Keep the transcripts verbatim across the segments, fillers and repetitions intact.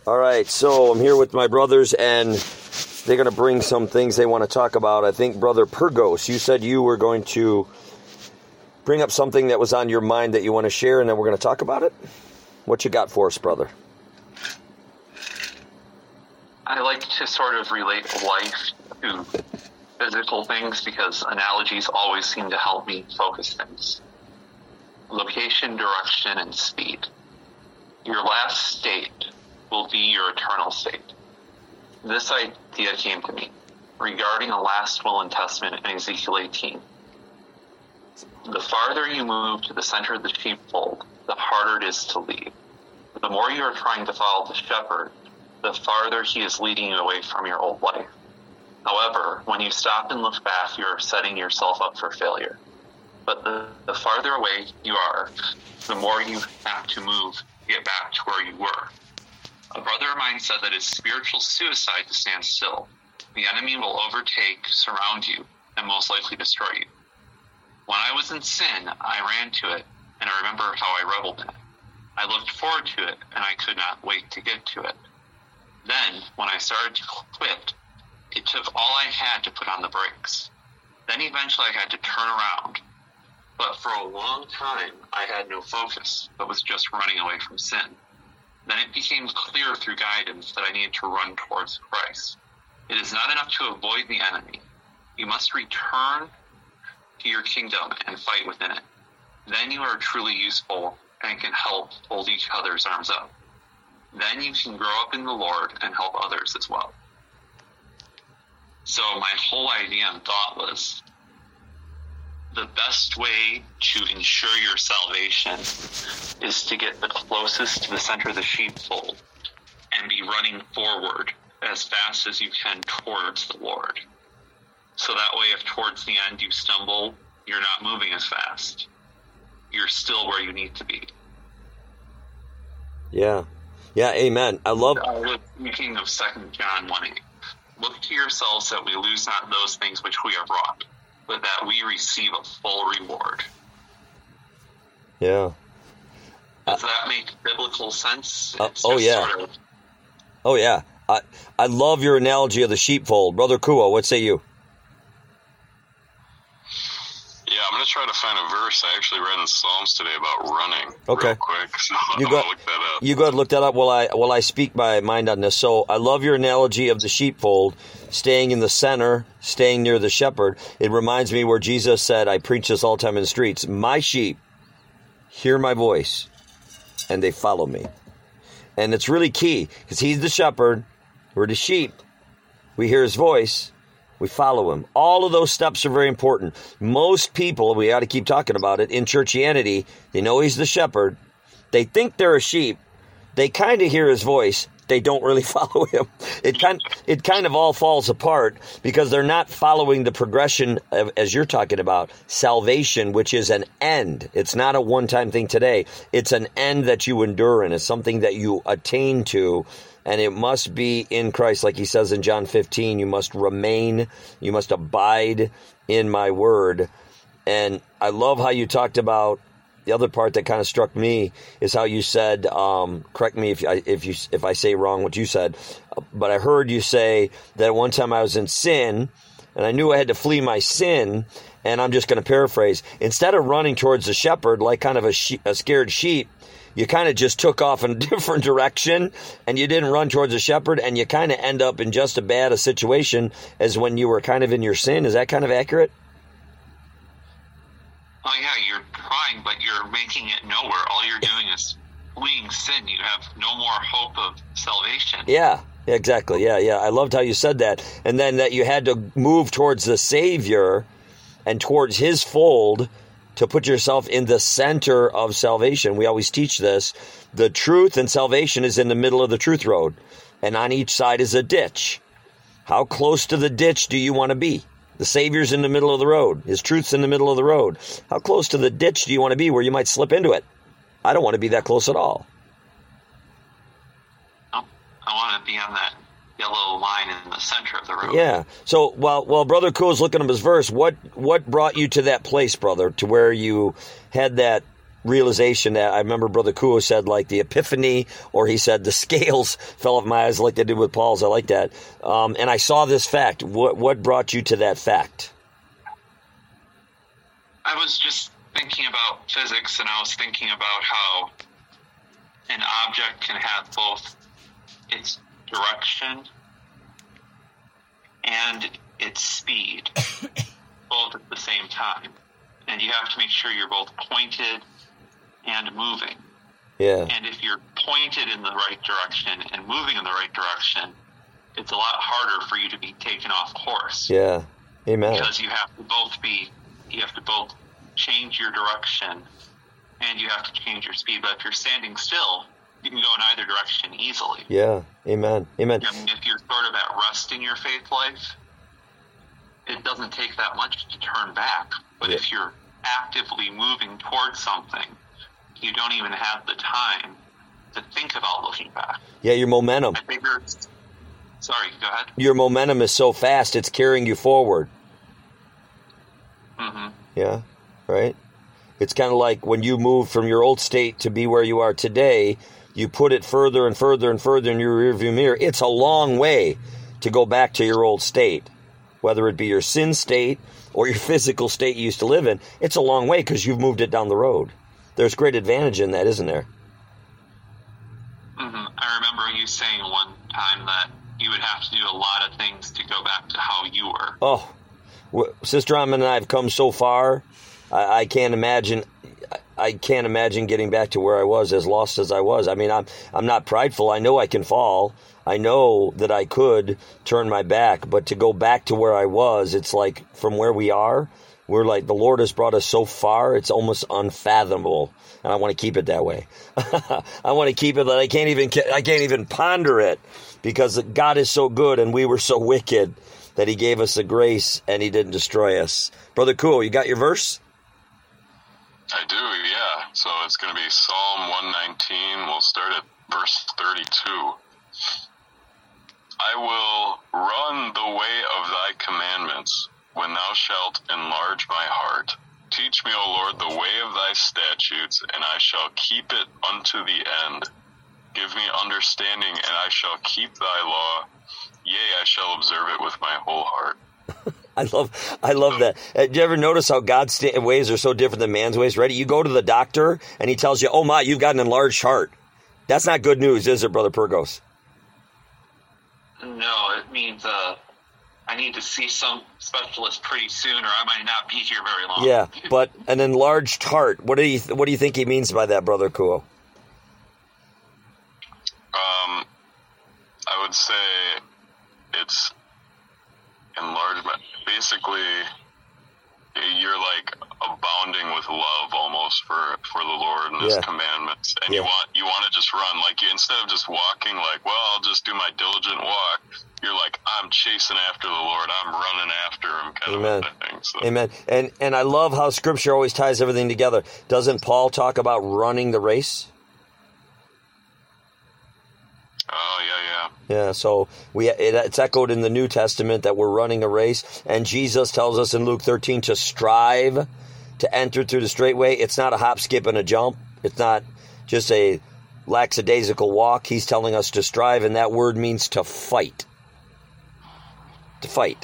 All right, so I'm here with my brothers, and they're going to bring some things they want to talk about. I think, Brother Purgos, you said you were going to bring up something that was on your mind that you want to share, and then we're going to talk about it. What you got for us, brother? I like to sort of relate life to physical things because analogies always seem to help me focus things. Location, direction, and speed. Your last state will be your eternal state. This idea came to me regarding a last will and testament in Ezekiel eighteen. The farther you move to the center of the sheepfold, the harder it is to leave. The more you are trying to follow the shepherd, the farther he is leading you away from your old life. However, when you stop and look back, you are setting yourself up for failure. But the, the farther away you are, the more you have to move to get back to where you were. A brother of mine said that it's spiritual suicide to stand still. The enemy will overtake, surround you, and most likely destroy you. When I was in sin, I ran to it, and I remember how I reveled in it. I looked forward to it, and I could not wait to get to it. Then, when I started to quit, it took all I had to put on the brakes. Then eventually I had to turn around. But for a long time, I had no focus, but was just running away from sin. Then it became clear through guidance that I needed to run towards Christ. It is not enough to avoid the enemy. You must return to your kingdom and fight within it. Then you are truly useful and can help hold each other's arms up. Then you can grow up in the Lord and help others as well. So my whole idea and thought was, the best way to ensure your salvation is to get the closest to the center of the sheepfold and be running forward as fast as you can towards the Lord. So that way, if towards the end you stumble, you're not moving as fast. You're still where you need to be. Yeah. Yeah, amen. I love... I was thinking of Second John one eight. Look to yourselves that we lose not those things which we have wrought, but that we receive a full reward. Yeah. Does that make biblical sense? Uh, oh, yeah. Sort of... Oh, yeah. I, I love your analogy of the sheepfold. Brother Kua, what say you? Yeah, I'm going to try to find a verse I actually read in Psalms today about running. Okay. Real quick. So you I'm go, going to look that up. You go ahead and look that up while I, while I speak my mind on this. So I love your analogy of the sheepfold, staying in the center, staying near the shepherd. It reminds me where Jesus said, I preach this all the time in the streets, my sheep hear my voice and they follow me. And it's really key because he's the shepherd. We're the sheep. We hear his voice. We follow him. All of those steps are very important. Most people, we ought to keep talking about it, in churchianity, they know he's the shepherd. They think they're a sheep. They kind of hear his voice. They don't really follow him. It kind, it kind of all falls apart because they're not following the progression, of, as you're talking about, salvation, which is an end. It's not a one-time thing today. It's an end that you endure in. It's something that you attain to. And it must be in Christ, like he says in John fifteen, you must remain, you must abide in my word. And I love how you talked about, the other part that kind of struck me is how you said, um, correct me if I, if you, if I say wrong what you said, but I heard you say that one time I was in sin and I knew I had to flee my sin. And I'm just going to paraphrase, instead of running towards the shepherd like kind of a, she- a scared sheep, you kind of just took off in a different direction and you didn't run towards the shepherd and you kind of end up in just as bad a situation as when you were kind of in your sin. Is that kind of accurate? Oh, yeah, you're trying, but you're making it nowhere. All you're doing is fleeing sin. You have no more hope of salvation. Yeah, exactly. Yeah, yeah. I loved how you said that. And then that you had to move towards the Savior and towards his fold to put yourself in the center of salvation. We always teach this. The truth and salvation is in the middle of the truth road, and on each side is a ditch. How close to the ditch do you want to be? The Savior's in the middle of the road. His truth's in the middle of the road. How close to the ditch do you want to be where you might slip into it? I don't want to be that close at all. Oh, I want to be on that yellow line in the center of the road. Yeah. So while while Brother Cool's looking up his verse, what what brought you to that place, brother, to where you had that realization that I remember Brother Kuo said, like the epiphany, or he said the scales fell off my eyes like they did with Paul's. I like that. Um, and I saw this fact. What, what brought you to that fact? I was just thinking about physics, and I was thinking about how an object can have both its direction and its speed, both at the same time. And you have to make sure you're both pointed and moving. Yeah. And if you're pointed in the right direction and moving in the right direction, it's a lot harder for you to be taken off course. Yeah. Amen. Because you have to both be, you have to both change your direction and you have to change your speed. But if you're standing still, you can go in either direction easily. Yeah. Amen. Amen. I mean, if you're sort of at rest in your faith life, it doesn't take that much to turn back. But yeah. if you're actively moving towards something, you don't even have the time to think about looking back. Yeah, your momentum. I figure, sorry, go ahead. Your momentum is so fast, it's carrying you forward. Mm-hmm. Yeah, right? It's kind of like when you move from your old state to be where you are today, you put it further and further and further in your rearview mirror. It's a long way to go back to your old state, whether it be your sin state or your physical state you used to live in. It's a long way because you've moved it down the road. There's great advantage in that, isn't there? Mm-hmm. I remember you saying one time that you would have to do a lot of things to go back to how you were. Oh, Sister Amman and I have come so far. I, I can't imagine. I can't imagine getting back to where I was, as lost as I was. I mean, I'm I'm not prideful. I know I can fall. I know that I could turn my back, but to go back to where I was, it's like from where we are. We're like, the Lord has brought us so far, it's almost unfathomable, and I want to keep it that way. I want to keep it that I can't even I can't even ponder it, because God is so good and we were so wicked that He gave us the grace and He didn't destroy us. Brother Kuo, you got your verse? I do, yeah. So it's going to be Psalm one nineteen. We'll start at verse thirty-two. I will run the way of thy commandments, when thou shalt enlarge my heart. Teach me, O Lord, the way of thy statutes, and I shall keep it unto the end. Give me understanding, and I shall keep thy law. Yea, I shall observe it with my whole heart. I love I love that. Uh, do you ever notice how God's sta- ways are so different than man's ways? Ready? You go to the doctor, and he tells you, oh my, you've got an enlarged heart. That's not good news, is it, Brother Purgos? No, it means uh, I need to see some specialist pretty soon, or I might not be here very long. Yeah, but an enlarged heart. What do you th- What do you think he means by that, Brother Kuo? Um, I would say it's enlargement. Basically, you're like abounding with love almost for, for the Lord and His yeah. commandments, and yeah. you want you want to just run. Like, you, instead of just walking, like, well, I'll just do my diligent walk. You're like, I'm chasing after the Lord. I'm running after Him, kind Amen. of a thing. So. Amen. And and I love how Scripture always ties everything together. Doesn't Paul talk about running the race? Oh, yeah, yeah. Yeah, so we it, it's echoed in the New Testament that we're running a race, and Jesus tells us in Luke thirteen to strive to enter through the straight way. It's not a hop, skip, and a jump. It's not just a lackadaisical walk. He's telling us to strive, and that word means to fight. To fight.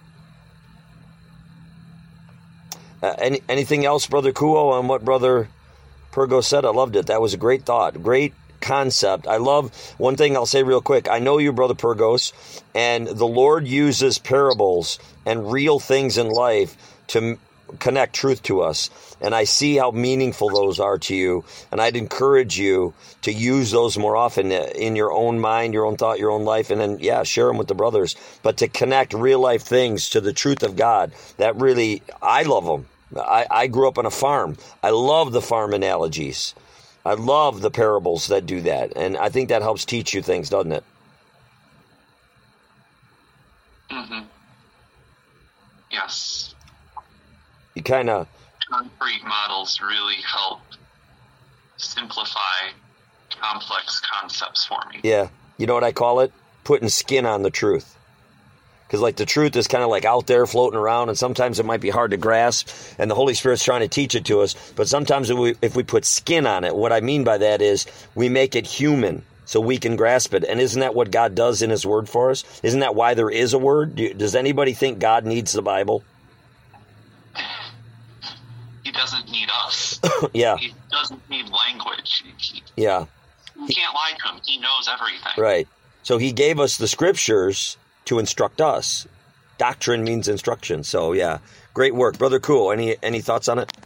Uh, any, anything else, Brother Kuo, on what Brother Purgos said? I loved it. That was a great thought. Great concept. I love one thing I'll say real quick. I know you, Brother Purgos, and the Lord uses parables and real things in life to m- connect truth to us. And I see how meaningful those are to you. And I'd encourage you to use those more often in your own mind, your own thought, your own life. And then, yeah, share them with the brothers. But to connect real life things to the truth of God, that really, I love them. I, I grew up on a farm. I love the farm analogies. I love the parables that do that. And I think that helps teach you things, doesn't it? Mm-hmm. Yes. You kind of... Concrete models really help simplify complex concepts for me. Yeah. You know what I call it? Putting skin on the truth. Because like the truth is kind of like out there floating around, and sometimes it might be hard to grasp, and the Holy Spirit's trying to teach it to us. But sometimes if we, if we put skin on it, what I mean by that is we make it human so we can grasp it. And isn't that what God does in his word for us? Isn't that why there is a word? Do, does anybody think God needs the Bible? He doesn't need us. Yeah. He doesn't need language. He, yeah. You can't lie to him. He knows everything. Right. So he gave us the scriptures to instruct us. Doctrine means instruction. So yeah, great work, Brother Cool. Any any thoughts on it?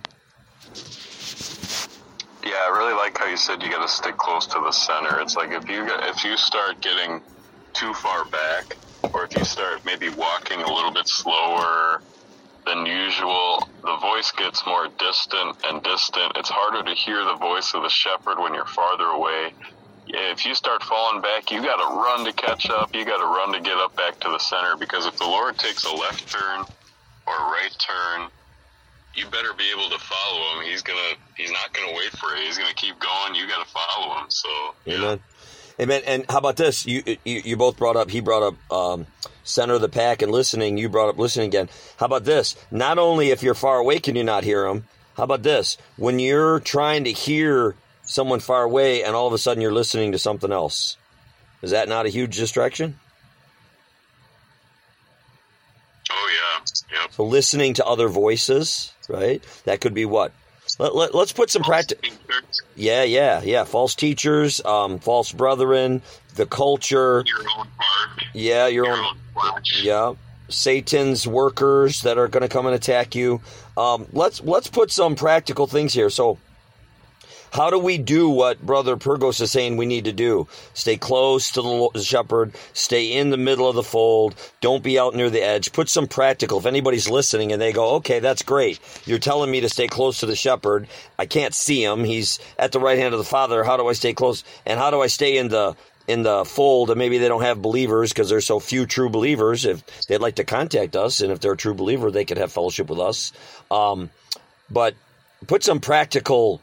Yeah, I really like how you said you got to stick close to the center. It's like if you get, if you start getting too far back, or if you start maybe walking a little bit slower than usual, the voice gets more distant and distant. It's harder to hear the voice of the shepherd when you're farther away. If you start falling back, you got to run to catch up. You got to run to get up back to the center, because if the Lord takes a left turn or a right turn, you better be able to follow him. He's gonna. He's not gonna wait for you. He's gonna keep going. You got to follow him. So, yeah. Amen. Amen. And how about this? You you, you both brought up. He brought up um, center of the pack and listening. You brought up listening again. How about this? Not only if you're far away can you not hear him. How about this? When you're trying to hear someone far away and all of a sudden you're listening to something else, is that not a huge distraction? Oh yeah. Yep. So listening to other voices, right? That could be what? Let, let, let's put some practice. Yeah, yeah, yeah. False teachers, um, false brethren, the culture. Your own heart. Yeah, your, your own. own flesh. Yeah, Satan's workers that are going to come and attack you. Um, let's let's put some practical things here. So, how do we do what Brother Purgos is saying we need to do? Stay close to the shepherd. Stay in the middle of the fold. Don't be out near the edge. Put some practical. If anybody's listening and they go, okay, that's great. You're telling me to stay close to the shepherd. I can't see him. He's at the right hand of the Father. How do I stay close? And how do I stay in the in the fold? And maybe they don't have believers because there's so few true believers. If they'd like to contact us, and if they're a true believer, they could have fellowship with us. Um, but put some practical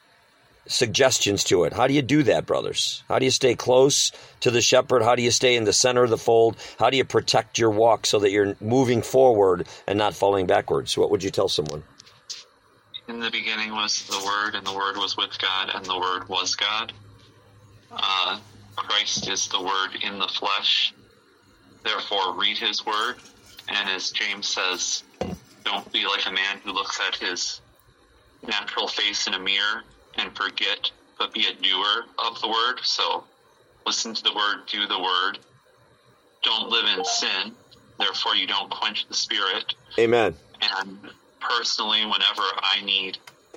suggestions to it. How do you do that, brothers? How do you stay close to the shepherd? How do you stay in the center of the fold? How do you protect your walk so that you're moving forward and not falling backwards? What would you tell someone? In the beginning was the Word, and the Word was with God, and the Word was God. Uh, Christ is the Word in the flesh. Therefore, read his Word. And as James says, don't be like a man who looks at his natural face in a mirror and forget, but be a doer of the word. So listen to the word, do the word. Don't live in sin, therefore you don't quench the spirit. Amen. And personally, whenever I need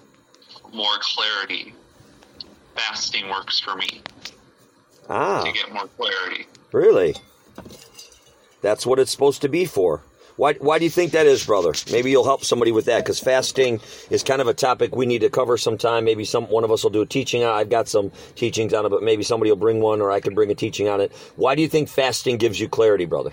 more clarity, fasting works for me. Ah. To get more clarity. Really? That's what it's supposed to be for. Why why do you think that is, brother? Maybe you'll help somebody with that, because fasting is kind of a topic we need to cover sometime. Maybe some one of us will do a teaching on it. I've got some teachings on it, but maybe somebody will bring one, or I could bring a teaching on it. Why do you think fasting gives you clarity, brother?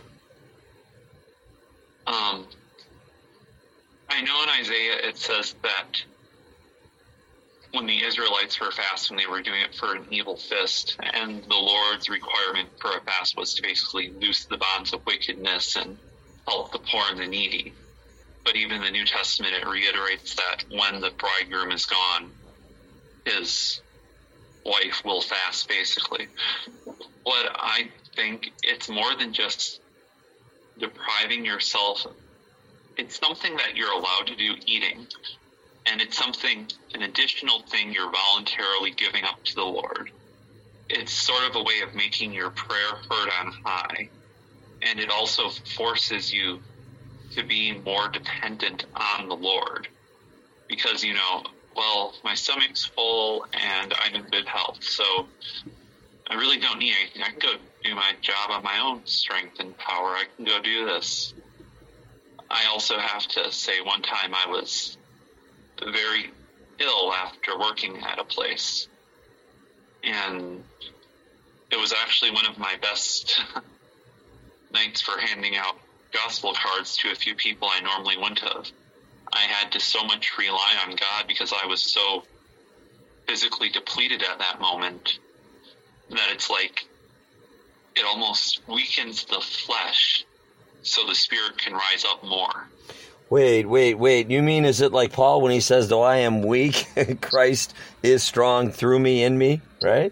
Um, I know in Isaiah it says that when the Israelites were fasting, they were doing it for an evil fist, and the Lord's requirement for a fast was to basically loose the bonds of wickedness and help the poor and the needy. But even in the New Testament, it reiterates that when the bridegroom is gone, his wife will fast, basically. What I think, it's more than just depriving yourself. It's something that you're allowed to do, eating. And it's something, an additional thing you're voluntarily giving up to the Lord. It's sort of a way of making your prayer heard on high. And it also forces you to be more dependent on the Lord. Because, you know, well, my stomach's full and I'm in good health, so I really don't need anything. I can go do my job on my own strength and power. I can go do this. I also have to say one time I was very ill after working at a place. And it was actually one of my best nights for handing out gospel cards to a few people I normally wouldn't have. I had to so much rely on God because I was so physically depleted at that moment that it's like it almost weakens the flesh so the spirit can rise up more. Wait, wait, wait. You mean, is it like Paul when he says, though I am weak, Christ is strong through me, in me, right?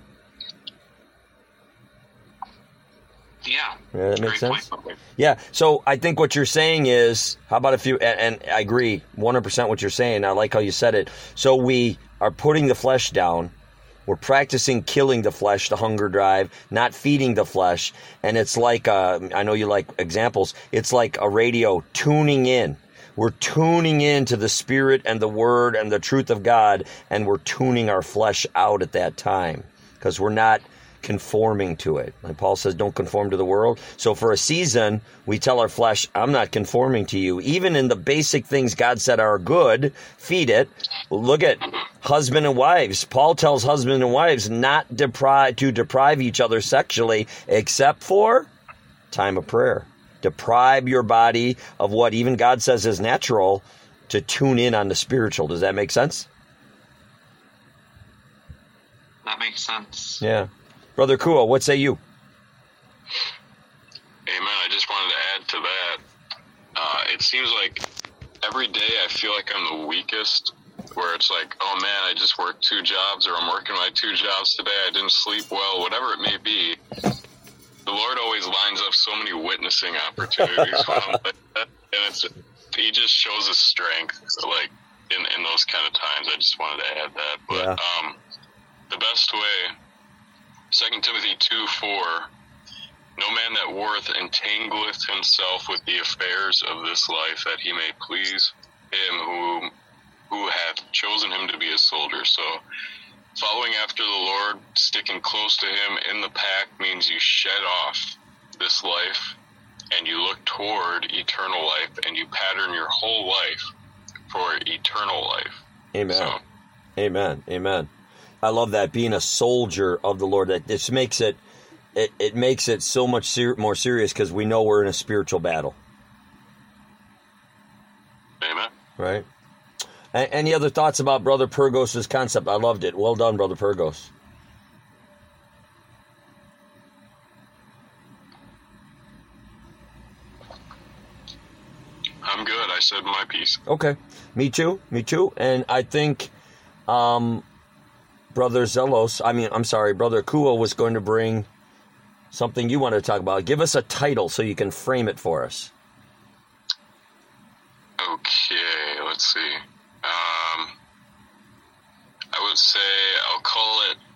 Yeah. Yeah, that makes Great sense. point. Yeah, so I think what you're saying is, how about if you, and, and I agree one hundred percent what you're saying. I like how you said it. So we are putting the flesh down. We're practicing killing the flesh, the hunger drive, not feeding the flesh. And it's like, uh, I know you like examples, it's like a radio tuning in. We're tuning in to the Spirit and the Word and the truth of God, and we're tuning our flesh out at that time because we're not conforming to it. Like Paul says, don't conform to the world. So for a season, we tell our flesh, I'm not conforming to you. Even in the basic things God said are good, feed it. Look at husband and wives. Paul tells husband and wives not deprive, to deprive each other sexually except for time of prayer. Deprive your body of what even God says is natural to tune in on the spiritual. Does that make sense? That makes sense. Yeah. Brother Kua, what say you? Amen. I just wanted to add to that. Uh, it seems like every day I feel like I'm the weakest, where it's like, oh man, I just worked two jobs, or I'm working my two jobs today, I didn't sleep well, whatever it may be. The Lord always lines up so many witnessing opportunities for him. And it's, he just shows his strength, like, in, in those kind of times. I just wanted to add that. But Yeah. um, the best way, Second Timothy two four, no man that warreth entangleth himself with the affairs of this life, that he may please him who, who hath chosen him to be a soldier. So following after the Lord, sticking close to him in the pack, means you shed off this life and you look toward eternal life, and you pattern your whole life for eternal life. Amen. So, Amen. Amen. I love that, being a soldier of the Lord. That this makes it, it, it makes it so much ser- more serious because we know we're in a spiritual battle. amen. Right? A- any other thoughts about Brother Purgos' concept? I loved it. Well done, Brother Purgos. I'm good. I said my piece. Okay. Me too. Me too. And I think um, Brother Zelos, I mean, I'm sorry, Brother Kua was going to bring something you wanted to talk about. Give us a title so you can frame it for us. Okay, let's see. Um, I would say I'll call it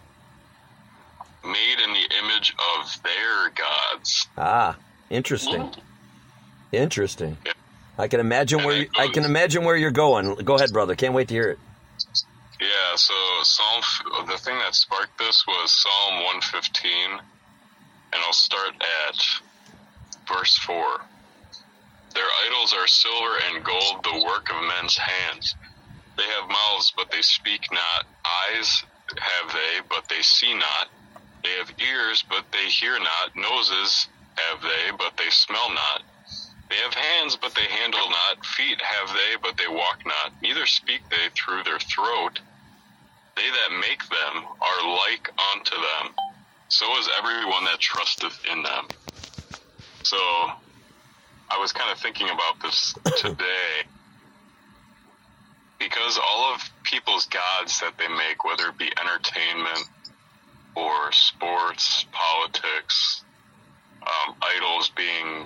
Made in the Image of Their Gods. Ah, interesting. Interesting. Yeah. I can imagine And where it you, I goes- can imagine where you're going. Go ahead, brother. Can't wait to hear it. Yeah, so Psalm, the thing that sparked this was Psalm one fifteen, and I'll start at verse four. Their idols are silver and gold, the work of men's hands. They have mouths, but they speak not. Eyes have they, but they see not. They have ears, but they hear not. Noses have they, but they smell not. They have hands, but they handle not. Feet have they, but they walk not. Neither speak they through their throat. They that make them are like unto them. So is everyone that trusteth in them. So I was kind of thinking about this today, because all of people's gods that they make, whether it be entertainment or sports, politics, um, idols being,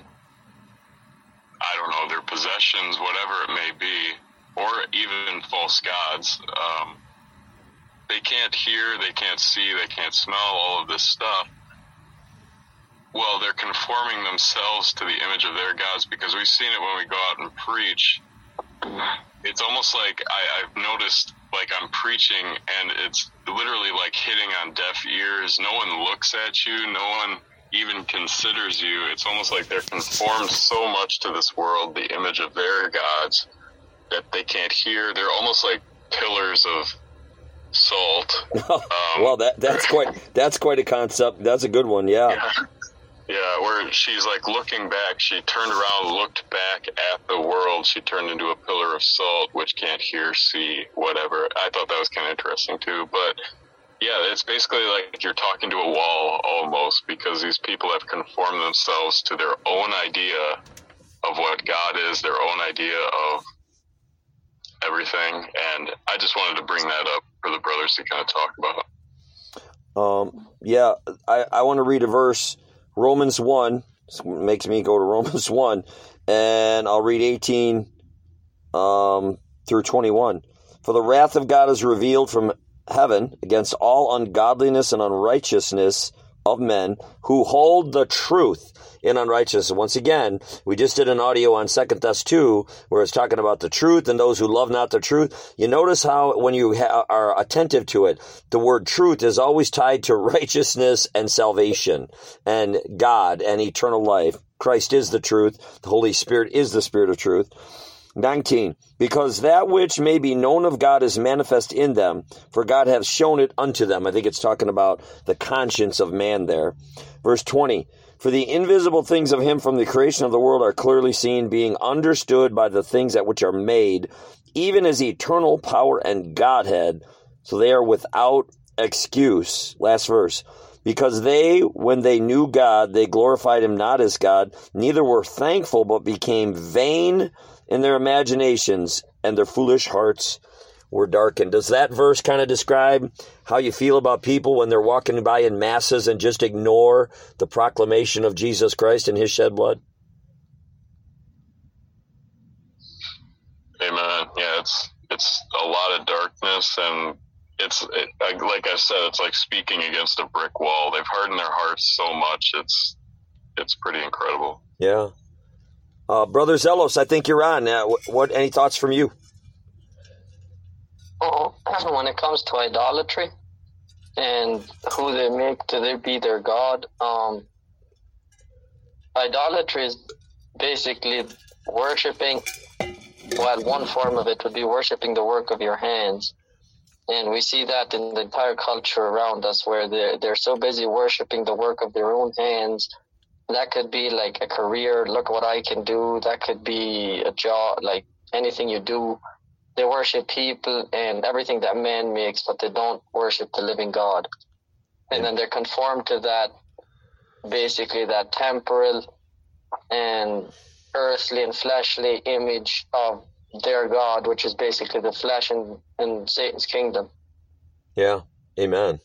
I don't know, their possessions, whatever it may be, or even false gods, um, they can't hear, they can't see, they can't smell, all of this stuff. Well, they're conforming themselves to the image of their gods, because we've seen it when we go out and preach. It's almost like I, I've noticed, like I'm preaching, and it's literally like hitting on deaf ears. No one looks at you. No one even considers you. It's almost like they're conformed so much to this world, the image of their gods, that they can't hear. They're almost like pillars of salt. Um, well, that that's quite that's quite a concept. That's a good one. Yeah. yeah. Yeah, where she's like looking back, she turned around, looked back at the world, she turned into a pillar of salt, which can't hear, see, whatever. I thought that was kind of interesting too, but Yeah, it's basically like you're talking to a wall almost, because these people have conformed themselves to their own idea of what God is, their own idea of everything. And I just wanted to bring that up for the brothers to kind of talk about. Um, yeah, I, I want to read a verse, Romans one. This makes me go to Romans one, and I'll read eighteen um, through twenty-one. For the wrath of God is revealed from heaven against all ungodliness and unrighteousness of men who hold the truth in unrighteousness. Once again, we just did an audio on Second Thess two where it's talking about the truth and those who love not the truth. You notice how when you ha- are attentive to it, the word truth is always tied to righteousness and salvation and God and eternal life. Christ is the truth. The Holy Spirit is the Spirit of truth. nineteen, because that which may be known of God is manifest in them, for God hath shown it unto them. I think it's talking about the conscience of man there. Verse twenty, for the invisible things of him from the creation of the world are clearly seen, being understood by the things that which are made, even as eternal power and Godhead, so they are without excuse. Last verse. Because they, when they knew God, they glorified him not as God, neither were thankful, but became vain in their imaginations, and their foolish hearts were darkened. Does that verse kind of describe how you feel about people when they're walking by in masses and just ignore the proclamation of Jesus Christ and his shed blood? Amen. Yeah, it's it's a lot of darkness, and it's it, like I said, it's like speaking against a brick wall. They've hardened their hearts so much. It's it's pretty incredible. Yeah. Uh, Brother Zelos, I think you're on. Uh, what, what? Any thoughts from you? Well, when it comes to idolatry and who they make to they be their God, um, idolatry is basically worshiping. Well, one form of it would be worshiping the work of your hands. And we see that in the entire culture around us, where they're, they're so busy worshiping the work of their own hands. That could be like a career, look what I can do. That could be a job, like anything you do. They worship people and everything that man makes, but they don't worship the living God. And then they're conformed to that, basically that temporal and earthly and fleshly image of their God, which is basically the flesh and, and Satan's kingdom. Yeah, amen.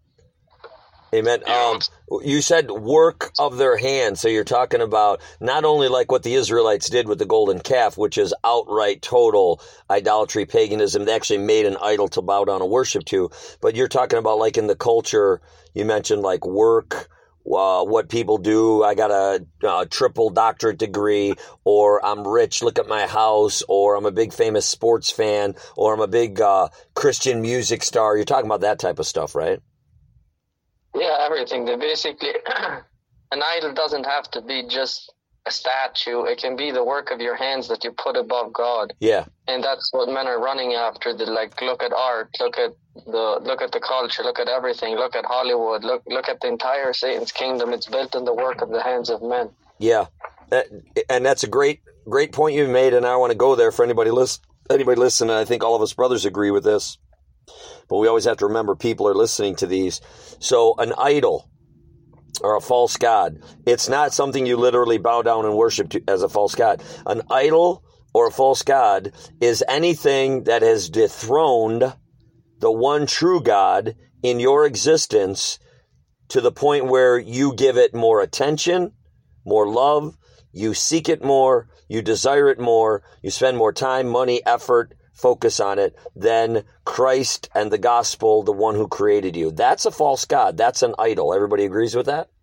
Amen. Um, you said work of their hands. So you're talking about not only like what the Israelites did with the golden calf, which is outright total idolatry, paganism. They actually made an idol to bow down and worship to. But you're talking about like in the culture, you mentioned like work, uh, what people do. I got a, a triple doctorate degree, or I'm rich, look at my house, or I'm a big famous sports fan, or I'm a big uh, Christian music star. You're talking about that type of stuff, right? Yeah, everything. They basically, an idol doesn't have to be just a statue. It can be the work of your hands that you put above God. Yeah. And that's what men are running after. They like, look at art, look at the look at the culture, look at everything, look at Hollywood, look look at the entire Satan's kingdom. It's built in the work of the hands of men. Yeah, and that's a great great point you made, and I want to go there for anybody listen anybody listening. I think all of us brothers agree with this. But we always have to remember people are listening to these. So an idol or a false god, it's not something you literally bow down and worship to as a false god. An idol or a false god is anything that has dethroned the one true God in your existence to the point where you give it more attention, more love, you seek it more, you desire it more, you spend more time, money, effort, focus on it than Christ and the gospel, the one who created you. That's a false god. That's an idol. Everybody agrees with that?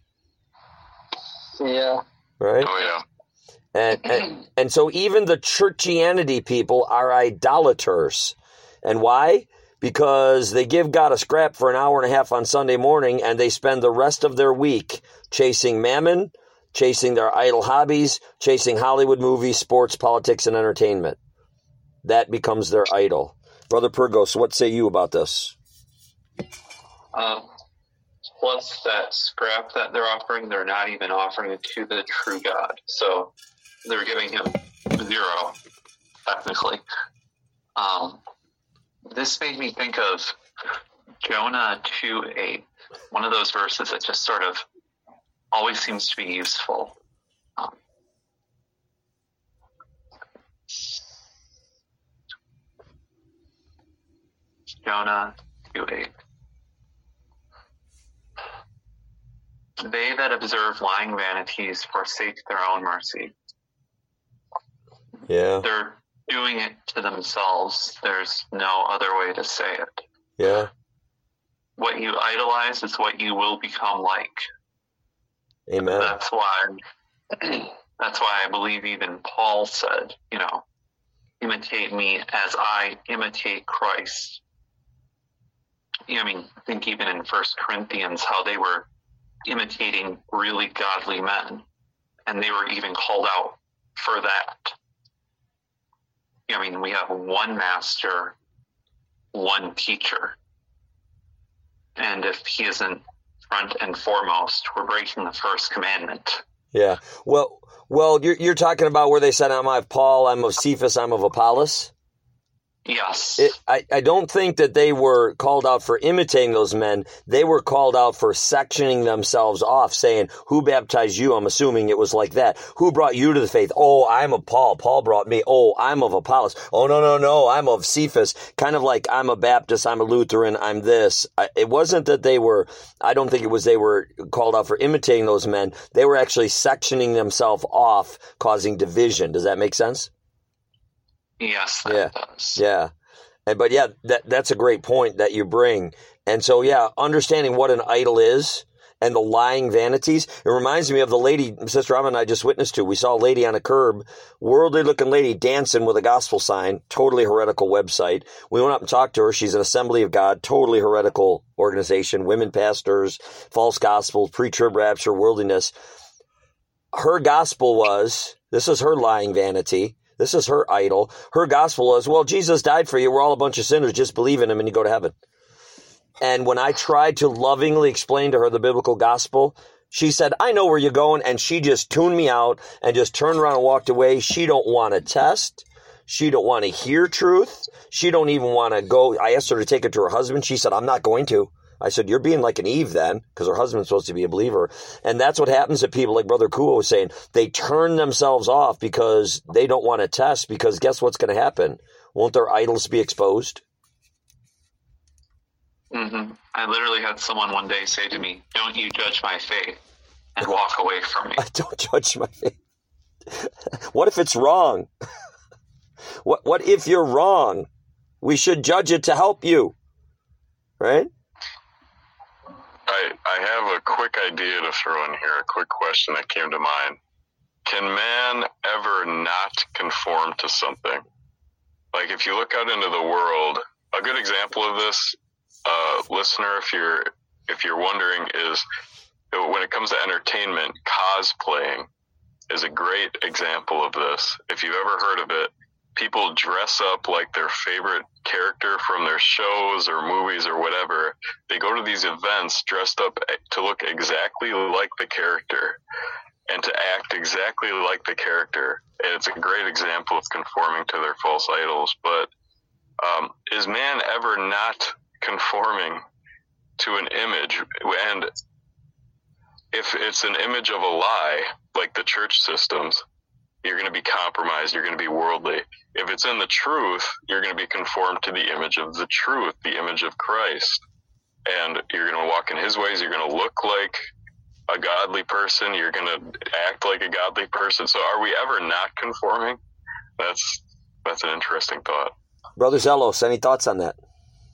Yeah. Right? Oh, yeah. And, and, and so even the churchianity people are idolaters. And why? Because they give God a scrap for an hour and a half on Sunday morning, and they spend the rest of their week chasing mammon, chasing their idle hobbies, chasing Hollywood movies, sports, politics, and entertainment. That becomes their idol. Brother Purgos, what say you about this? Um, plus that scrap that they're offering, they're not even offering it to the true God. So they're giving him zero, technically. Um, this made me think of Jonah two eight. One of those verses that just sort of always seems to be useful. Um, Jonah two eight. They that observe lying vanities forsake their own mercy. Yeah. They're doing it to themselves. There's no other way to say it. Yeah. What you idolize is what you will become like. Amen. That's why that's why I believe even Paul said, you know, imitate me as I imitate Christ. You know, I mean, I think even in First Corinthians how they were imitating really godly men, and they were even called out for that. You know, I mean, we have one master, one teacher, and if he isn't front and foremost, we're breaking the first commandment. Yeah. Well, well, you're you're talking about where they said, "I'm of Paul, I'm of Cephas, I'm of Apollos." Yes. It, I, I don't think that they were called out for imitating those men. They were called out for sectioning themselves off, saying, who baptized you? I'm assuming it was like that. Who brought you to the faith? Oh, I'm of Paul. Paul brought me. Oh, I'm of Apollos. Oh, no, no, no. I'm of Cephas. Kind of like I'm a Baptist, I'm a Lutheran, I'm this. I, it wasn't that they were, I don't think it was they were called out for imitating those men. They were actually sectioning themselves off, causing division. Does that make sense? Yes, that Yeah. does. Yeah. And, but yeah, that, that's a great point that you bring. And so, yeah, understanding what an idol is and the lying vanities. It reminds me of the lady Sister Amma and I just witnessed to. We saw a lady on a curb, worldly looking lady dancing with a gospel sign, totally heretical website. We went up and talked to her. She's an Assembly of God, totally heretical organization, women pastors, false gospels, pre-trib rapture, worldliness. Her gospel was, this is her lying vanity. This is her idol. Her gospel was, well, Jesus died for you. We're all a bunch of sinners. Just believe in him and you go to heaven. And when I tried to lovingly explain to her the biblical gospel, she said, I know where you're going. And she just tuned me out and just turned around and walked away. She don't want to test. She don't want to hear truth. She don't even want to go. I asked her to take it to her husband. She said, I'm not going to. I said, you're being like an Eve then, because her husband's supposed to be a believer. And that's what happens to people, like Brother Kuo was saying. They turn themselves off because they don't want to test, because guess what's going to happen? Won't their idols be exposed? Mm-hmm. I literally had someone one day say to me, don't you judge my faith, and walk away from me. I don't judge my faith. What if it's wrong? What, what if you're wrong? We should judge it to help you, right? I, I have a quick idea to throw in here, a quick question that came to mind. Can man ever not conform to something? Like if you look out into the world, a good example of this, uh, listener, if you're if you're wondering, is when it comes to entertainment, cosplaying is a great example of this. If you've ever heard of it, people dress up like their favorite character from their shows or movies or whatever. They go to these events dressed up to look exactly like the character and to act exactly like the character. And it's a great example of conforming to their false idols. But um, is man ever not conforming to an image? And if it's an image of a lie, like the church systems, you're going to be compromised. You're going to be worldly. If it's in the truth, you're going to be conformed to the image of the truth, the image of Christ. And you're going to walk in his ways. You're going to look like a godly person. You're going to act like a godly person. So are we ever not conforming? That's, that's an interesting thought. Brother Zelos, any thoughts on that?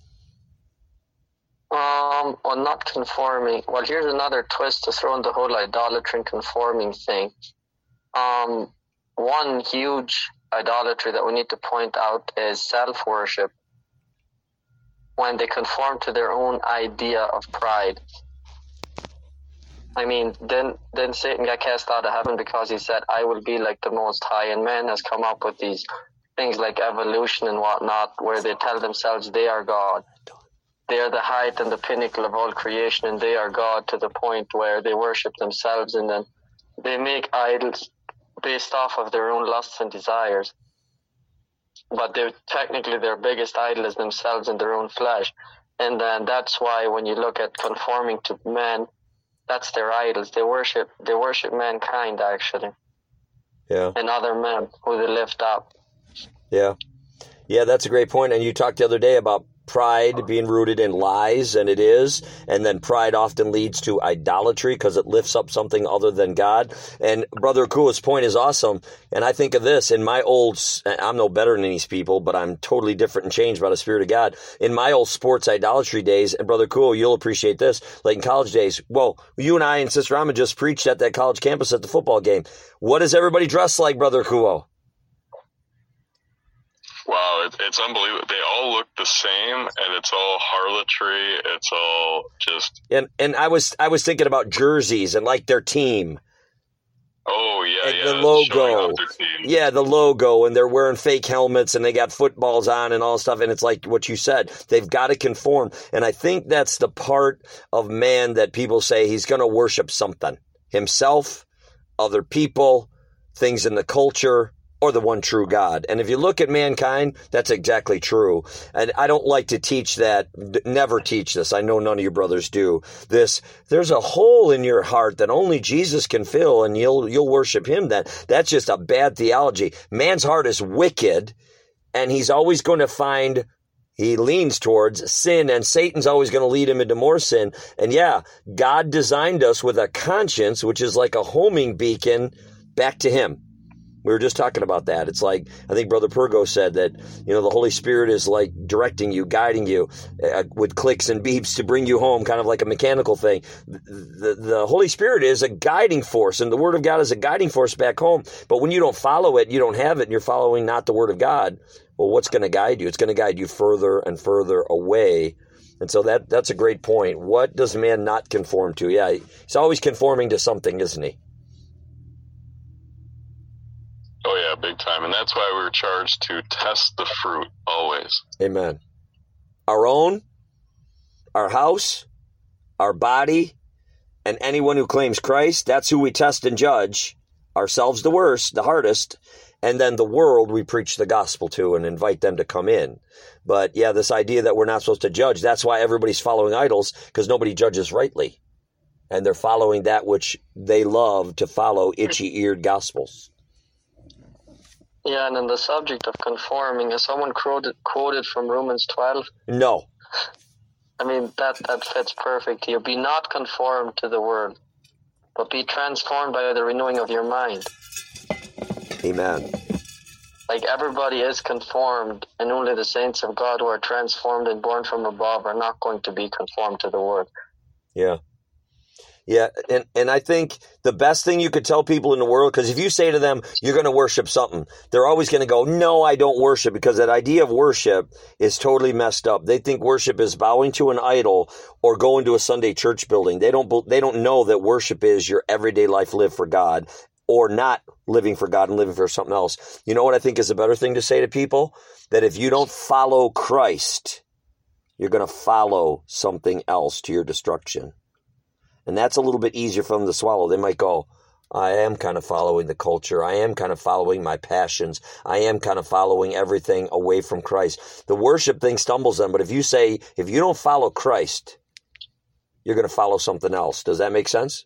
Um, on not conforming. Well, here's another twist to throw in the whole idolatry and conforming thing. Um, one huge idolatry that we need to point out is self-worship, when they conform to their own idea of pride. I mean, then then Satan got cast out of heaven because he said, I will be like the Most High, and man has come up with these things like evolution and whatnot, where they tell themselves they are God. They are the height and the pinnacle of all creation, and they are God, to the point where they worship themselves, and then they make idols based off of their own lusts and desires. But they're technically their biggest idol is themselves and their own flesh. And then that's why when you look at conforming to men, that's their idols. They worship they worship mankind, actually. Yeah. And other men who they lift up. Yeah. Yeah, that's a great point. And you talked the other day about pride being rooted in lies, and it is. And then pride often leads to idolatry because it lifts up something other than God. And Brother Akua's point is awesome. And I think of this in my old, I'm no better than these people, but I'm totally different and changed by the Spirit of God. In my old sports idolatry days, and Brother Akua, you'll appreciate this, like in college days, well, you and I and Sister Rama just preached at that college campus at the football game. What does everybody dress like, Brother Akua? Wow, it, it's unbelievable. They all look the same, and it's all harlotry. It's all just. And and I was I was thinking about jerseys and like their team. Oh yeah, and yeah. The logo, yeah, the logo, and they're wearing fake helmets, and they got footballs on and all stuff. And it's like what you said; they've got to conform. And I think that's the part of man that people say he's going to worship something, himself, other people, things in the culture, or the one true God. And if you look at mankind, that's exactly true. And I don't like to teach that, never teach this. I know none of you brothers do. This, there's a hole in your heart that only Jesus can fill, and you'll you'll worship him then. That's just a bad theology. Man's heart is wicked, and he's always going to find, he leans towards sin, and Satan's always going to lead him into more sin. And yeah, God designed us with a conscience, which is like a homing beacon back to him. We were just talking about that. It's like, I think Brother Pergo said that, you know, the Holy Spirit is like directing you, guiding you uh, with clicks and beeps to bring you home, kind of like a mechanical thing. The, the, the Holy Spirit is a guiding force, and the Word of God is a guiding force back home. But when you don't follow it, you don't have it, and you're following not the Word of God, well, what's going to guide you? It's going to guide you further and further away. And so that that's a great point. What does man not conform to? Yeah, he's always conforming to something, isn't he? Oh, yeah, big time. And that's why we were charged to test the fruit always. Amen. Our own, our house, our body, and anyone who claims Christ, that's who we test and judge. Ourselves the worst, the hardest. And then the world we preach the gospel to and invite them to come in. But yeah, this idea that we're not supposed to judge, that's why everybody's following idols, because nobody judges rightly. And they're following that which they love to follow, itchy-eared gospels. Yeah, and on the subject of conforming, as someone quoted, quoted from Romans twelve. No. I mean, that, that fits perfect here. Be not conformed to the world, but be transformed by the renewing of your mind. Amen. Like, everybody is conformed, and only the saints of God who are transformed and born from above are not going to be conformed to the world. Yeah. Yeah, and, and I think the best thing you could tell people in the world, because if you say to them, you're going to worship something, they're always going to go, no, I don't worship, because that idea of worship is totally messed up. They think worship is bowing to an idol or going to a Sunday church building. They don't, they don't know that worship is your everyday life lived for God, or not living for God and living for something else. You know what I think is a better thing to say to people? That if you don't follow Christ, you're going to follow something else to your destruction. And that's a little bit easier for them to swallow. They might go, I am kind of following the culture. I am kind of following my passions. I am kind of following everything away from Christ. The worship thing stumbles them. But if you say, if you don't follow Christ, you're going to follow something else. Does that make sense?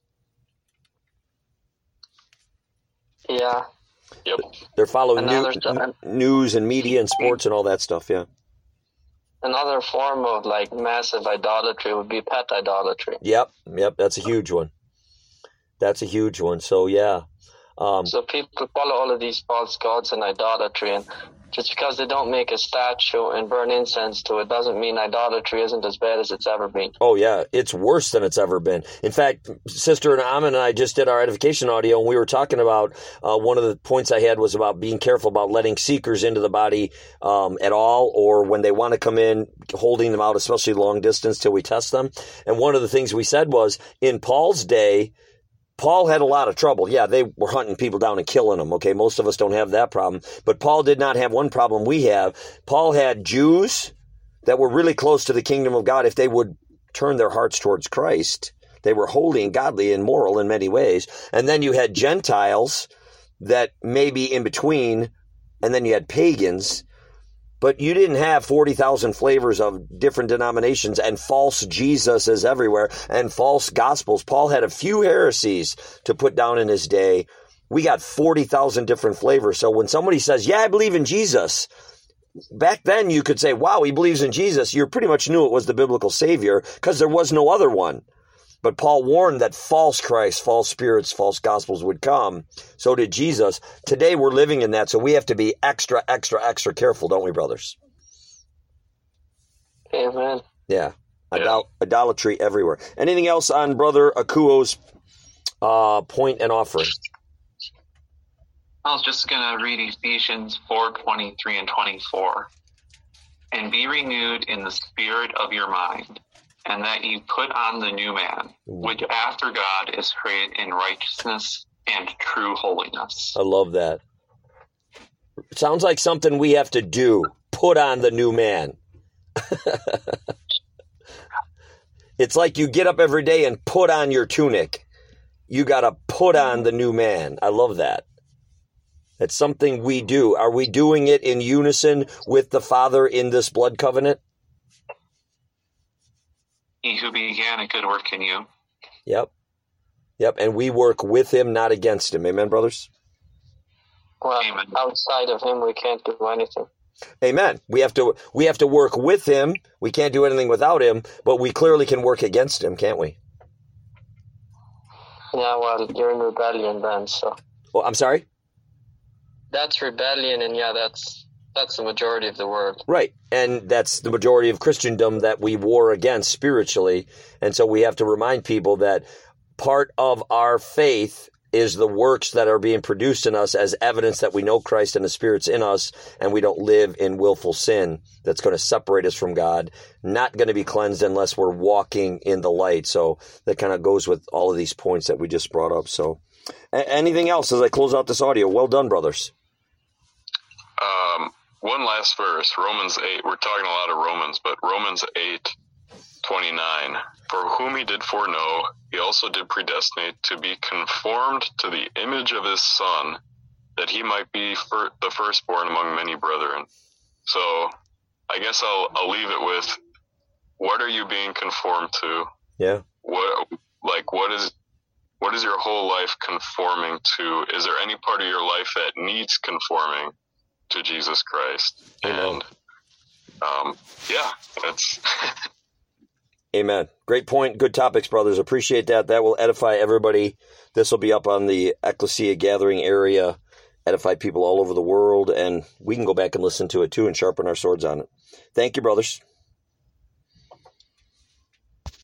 Yeah. Yep. They're following new, Another, news and media and sports and all that stuff, yeah. Another form of like massive idolatry would be pet idolatry. Yep, yep, that's a huge one. That's a huge one. So yeah. Um, so people follow all of these false gods and idolatry, and just because they don't make a statue and burn incense to it doesn't mean idolatry isn't as bad as it's ever been. Oh yeah, it's worse than it's ever been. In fact, Sister Amin and I just did our edification audio, and we were talking about uh, one of the points I had was about being careful about letting seekers into the body um, at all, or when they want to come in, holding them out, especially long distance till we test them. And one of the things we said was, in Paul's day, Paul had a lot of trouble. Yeah, they were hunting people down and killing them. Okay, most of us don't have that problem. But Paul did not have one problem we have. Paul had Jews that were really close to the kingdom of God if they would turn their hearts towards Christ. They were holy and godly and moral in many ways. And then you had Gentiles that may be in between, and then you had pagans. But you didn't have forty thousand flavors of different denominations and false Jesuses everywhere and false gospels. Paul had a few heresies to put down in his day. We got forty thousand different flavors. So when somebody says, yeah, I believe in Jesus, back then you could say, wow, he believes in Jesus. You pretty much knew it was the biblical Savior because there was no other one. But Paul warned that false Christ, false spirits, false gospels would come. So did Jesus. Today we're living in that, so we have to be extra, extra, extra careful, don't we, brothers? Amen. Yeah. Idol- idolatry everywhere. Anything else on Brother Akuo's uh, point and offering? I was just going to read Ephesians four twenty-three and twenty-four. And be renewed in the spirit of your mind, and that you put on the new man, which after God is created in righteousness and true holiness. I love that. It sounds like something we have to do. Put on the new man. It's like you get up every day and put on your tunic. You got to put on the new man. I love that. It's something we do. Are we doing it in unison with the Father in this blood covenant? He who began a good work in you. Yep. Yep. And we work with him, not against him. Amen, brothers? Well, Amen. outside of him, we can't do anything. Amen. We have to we have to work with him. We can't do anything without him, but we clearly can work against him, can't we? Yeah, well, you're in rebellion then, so. Well, I'm sorry? That's rebellion, and yeah, that's that's the majority of the world. Right. And that's the majority of Christendom that we war against spiritually. And so we have to remind people that part of our faith is the works that are being produced in us as evidence that we know Christ and the Spirit's in us, and we don't live in willful sin that's going to separate us from God, not going to be cleansed unless we're walking in the light. So that kind of goes with all of these points that we just brought up. So a- anything else as I close out this audio? Well done, brothers. Um, one last verse, Romans eight. We're talking a lot of Romans, but Romans eight twenty-nine. For whom he did foreknow, he also did predestinate to be conformed to the image of his Son, that he might be fir- the firstborn among many brethren. So I guess I'll I'll leave it with, what are you being conformed to? Yeah. What like what is what is your whole life conforming to? Is there any part of your life that needs conforming to Jesus Christ? And um, yeah, that's. Amen. Great point. Good topics, brothers. Appreciate that. That will edify everybody. This will be up on the Ecclesia Gathering area, edify people all over the world, and we can go back and listen to it too and sharpen our swords on it. Thank you, brothers.